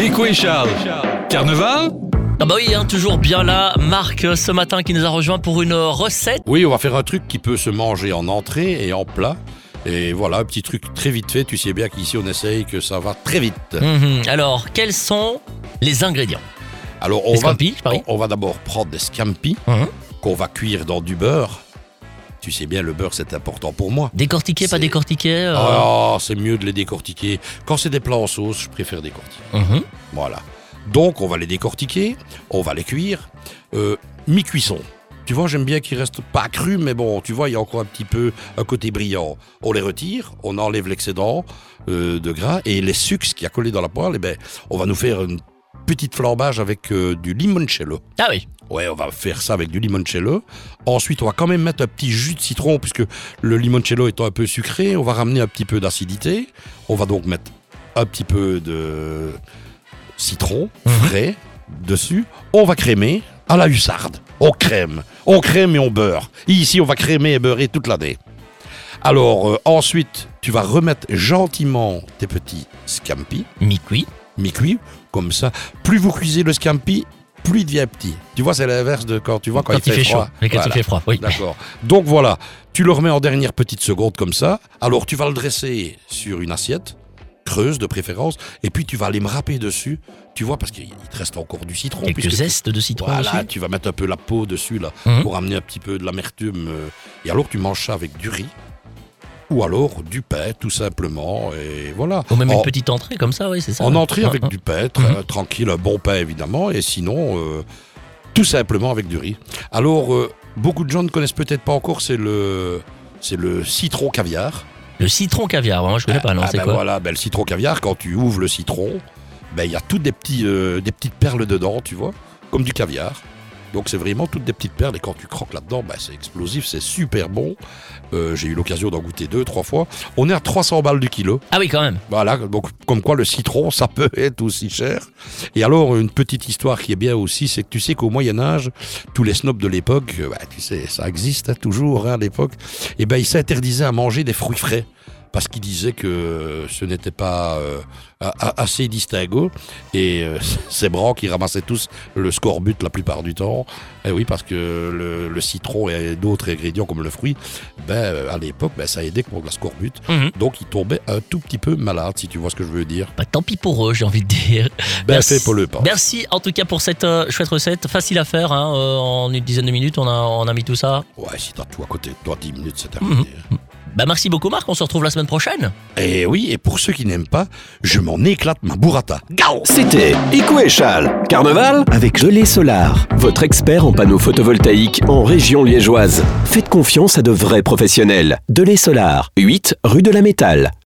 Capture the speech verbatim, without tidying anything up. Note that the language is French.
Éco et Charles, carnaval? Ah bah oui, hein, toujours bien là, Marc ce matin qui nous a rejoint pour une recette. Oui, on va faire un truc qui peut se manger en entrée et en plat. Et voilà, un petit truc très vite fait. Tu sais bien qu'ici on essaye que ça va très vite. Mmh, alors, quels sont les ingrédients? Alors on Les va, scampi, je parie. on, on va d'abord prendre des scampi Mmh. qu'on va cuire dans du beurre. Tu sais bien, le beurre c'est important pour moi. Décortiquer, pas C'est- décortiquer euh... Ah, c'est mieux de les décortiquer. Quand c'est des plats en sauce, je préfère décortiquer. Mmh. Voilà. Donc on va les décortiquer, on va les cuire, euh, mi-cuisson. Tu vois, j'aime bien qu'ils restent pas crus, mais bon, tu vois, il y a encore un petit peu un côté brillant. On les retire, on enlève l'excédent euh, de gras et les sucres qui a collé dans la poêle, eh ben, on va nous faire une petite flambage avec euh, du limoncello. Ah oui. Ouais, on va faire ça avec du limoncello. Ensuite, on va quand même mettre un petit jus de citron, puisque le limoncello étant un peu sucré, on va ramener un petit peu d'acidité. On va donc mettre un petit peu de citron frais dessus. On va crémer à la hussarde. On crème, on crème et on beurre. Et ici, on va crémer et beurrer toute l'année. Alors, euh, ensuite, tu vas remettre gentiment tes petits scampi, Mi-cuit. mi-cuit, comme ça. Plus vous cuisez le scampi, plus il devient petit. Tu vois, c'est l'inverse de quand tu vois quand, Quand il fait chaud. froid. Et quand il Voilà. fait froid, oui. D'accord. Donc voilà, tu le remets en dernière petite seconde comme ça. Alors tu vas le dresser sur une assiette, creuse de préférence, et puis tu vas aller me râper dessus. Tu vois, parce qu'il te reste encore du citron. Quelques puisque tu- zestes de citron Voilà, dessus. tu vas mettre un peu la peau dessus là, Mhm. pour amener un petit peu de l'amertume. euh, Et alors tu manges ça avec du riz, ou alors du pain tout simplement. Et voilà. Ou même En- une petite entrée comme ça, oui, c'est ça. en entrée Ah, avec ah. du pain, tra- Mhm. tranquille, un bon pain évidemment, et sinon, euh, tout simplement avec du riz. Alors, euh, beaucoup de gens ne connaissent peut-être pas encore, c'est le, c'est le citron caviar. Le citron caviar, moi je connais pas, non, Ah c'est ben quoi? voilà, ben le citron caviar, quand tu ouvres le citron, ben il y a toutes des, petits, euh, des petites perles dedans, tu vois, comme du caviar. Donc c'est vraiment toutes des petites perles, et quand tu croques là-dedans, ben c'est explosif, c'est super bon. Euh, j'ai eu l'occasion d'en goûter deux, trois fois. On est à trois cents balles du kilo. Ah oui, quand même. Voilà, donc comme quoi le citron, ça peut être aussi cher. Et alors, une petite histoire qui est bien aussi, c'est que tu sais qu'au Moyen-Âge, tous les snobs de l'époque, euh, bah, tu sais, ça existe hein, toujours hein, à l'époque, et ben ils s'interdisaient à manger des fruits frais. Parce qu'ils disaient que ce n'était pas euh, a- a- assez distinguo. Et euh, ces brancs qui ramassaient tous le scorbut la plupart du temps. Et oui, parce que le, le citron et d'autres ingrédients comme le fruit, ben, euh, à l'époque, ben, ça aidait contre la scorbut. Mhm. Donc ils tombaient un tout petit peu malades, si tu vois ce que je veux dire. Bah, tant pis pour eux, j'ai envie de dire. Ben Merci. fait pour le pain. Merci en tout cas pour cette euh, chouette recette, facile à faire, hein, euh, en une dizaine de minutes, on a, on a mis tout ça. Ouais, si t'as tout à côté de toi, dix minutes, c'est terminé. Bah merci beaucoup Marc, on se retrouve la semaine prochaine. Et oui, et pour ceux qui n'aiment pas, je m'en éclate ma burrata. Gao! C'était Éco et Charles, carnaval avec Gelée Solar, votre expert en panneaux photovoltaïques en région liégeoise. Faites confiance à de vrais professionnels. Gelée Solar, huit rue de la Métal.